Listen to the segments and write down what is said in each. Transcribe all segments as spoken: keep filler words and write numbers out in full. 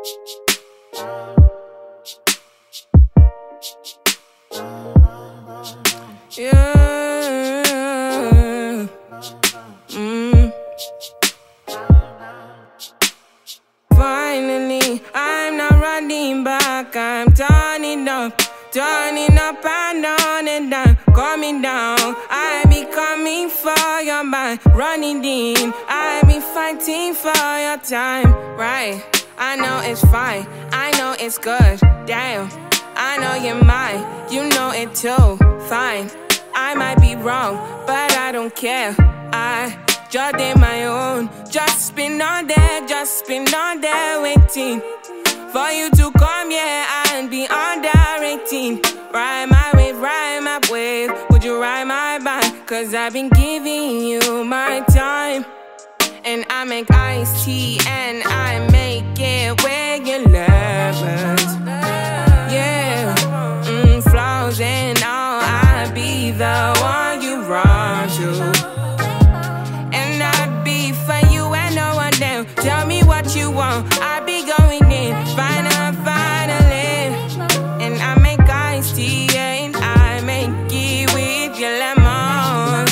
Yeah. Mm. Finally, I'm not running back. I'm turning up, turning up and on and down, coming down. I be coming for your mind, running in. I be fighting for your time, right? I know it's fine, I know it's good. Damn, I know you're mine, you know it too. Fine, I might be wrong, but I don't care. I just did my own, just been on there, just been on there waiting for you to come, yeah, and be under eighteen. Ride my wave, ride my wave, would you ride my bike? Cause I've been giving you my time. And I make iced tea and I make it where you love us. Yeah, mm, flaws and all, I be the one you run to. And I'd be for you and no one else. Tell me what you want, I be going in, final, finally. And I make iced tea and I make it with your lemon.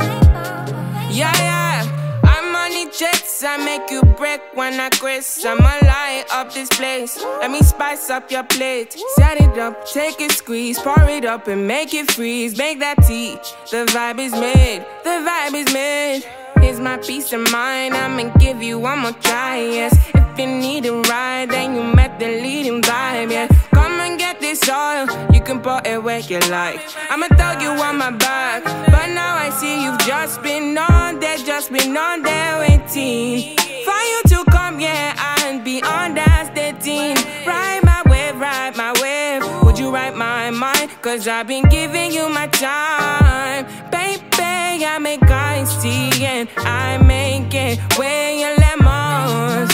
Yeah, yeah, I'm on the jets, I make you break when I quit. I'ma light up this place, let me spice up your plate. Set it up, take it, squeeze, pour it up and make it freeze. Make that tea, the vibe is made, the vibe is made. Here's my peace of mind, I'ma give you one more try, yes. If you need a ride, then you met the leading vibe, yeah. Come and get this oil, you can pour it where you like. I'ma throw you on my back, but now I see you've just been on there, just been on there waiting for you to come, yeah, and be on that thirteen. Ride my wave, ride my wave, would you ride my mind? Cause I've been giving you my time, baby. I make iced tea and I make it where your lemons.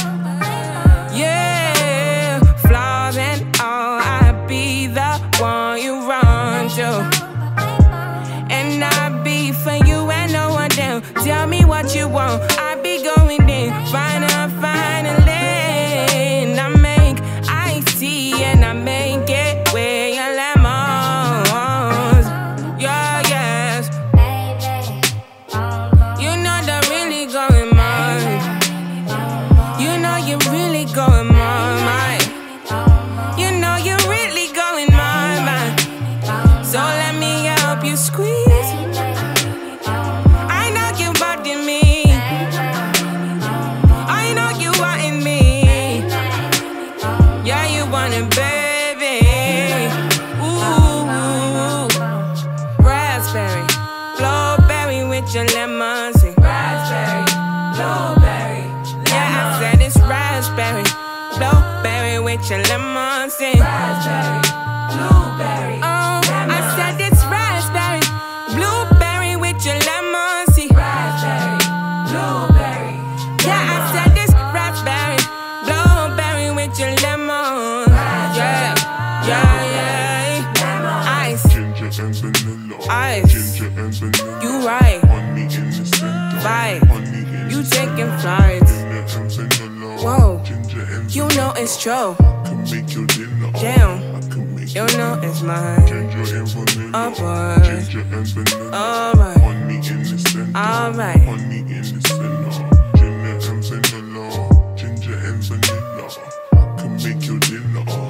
Yeah, flaws and all, I be the one you run to. And I be for you and no one else. Tell me what you want, I be going in, final, finally. And I make iced tea and I make it where your lemons. Yeah, yes. You know that really going mine. You know you really going my mind. You know you really going my mind. So let me help you squeeze. I know you wanting me. I know you wanting me. Yeah, you want it, baby. Ooh, raspberry, blueberry with your lemon. Raspberry, blueberry. Yeah, I said it's raspberry, blueberry with your lemon. Raspberry, blueberry. Oh, I said it's raspberry, blueberry with your lemon. Raspberry, blueberry. Yeah, I said it's raspberry, blueberry with your lemon. Yeah, yeah, yeah. Ice, ginger and vanilla. Ice, ginger and vanilla. You right. Honey in the center. Vibe, Honey in you the taking center. flights. Ginger and vanilla. Whoa, Ginger and you know vanilla. it's true. Can make your dinner. Damn, I can make you your know dinner. it's mine. Ginger and vanilla. Alright. Ginger and vanilla. Alright. Honey in the center. Alright. Honey in the center. Ginger and vanilla. Ginger and vanilla. Can make your dinner.